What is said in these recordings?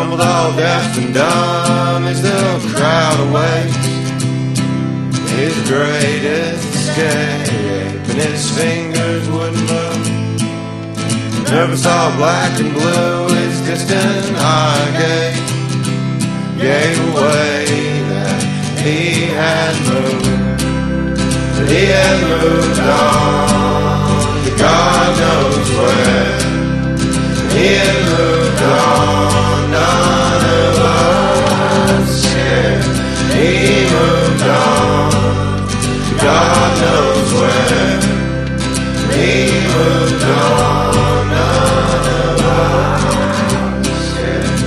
stumbled all deaf and dumb as the crowd awaits his greatest escape, and his fingers wouldn't move. Nervous, all black and blue, his distant eye gave away that he had moved. That he had moved on to God knows where. He had moved on, none of us cared. He moved on to God knows where. He moved on, none of us cared.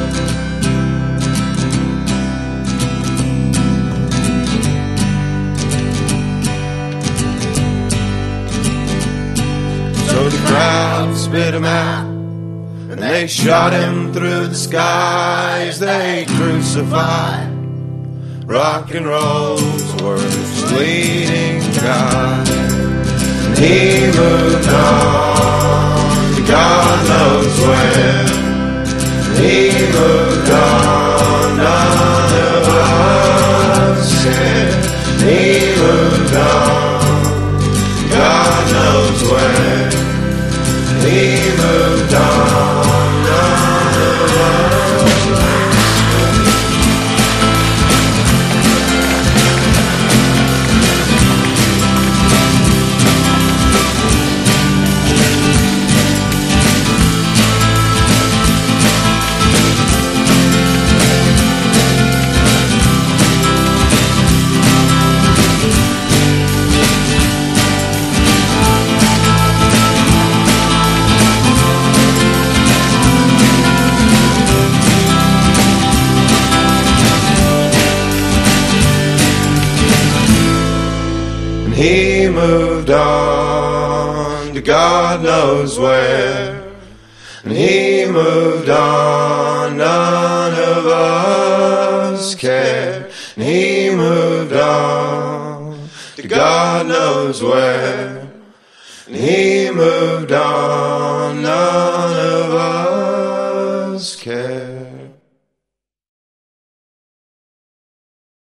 So the crowd spit him out, and they shot him through the skies. They crucified rock and roll's worst leading guy. And he moved on to God knows where. He moved on, none of us cared. He moved on, God knows where. He moved on, none of us. He moved on to God knows where. And he moved on, none of us cared. And he moved on to God knows where. And he moved on, none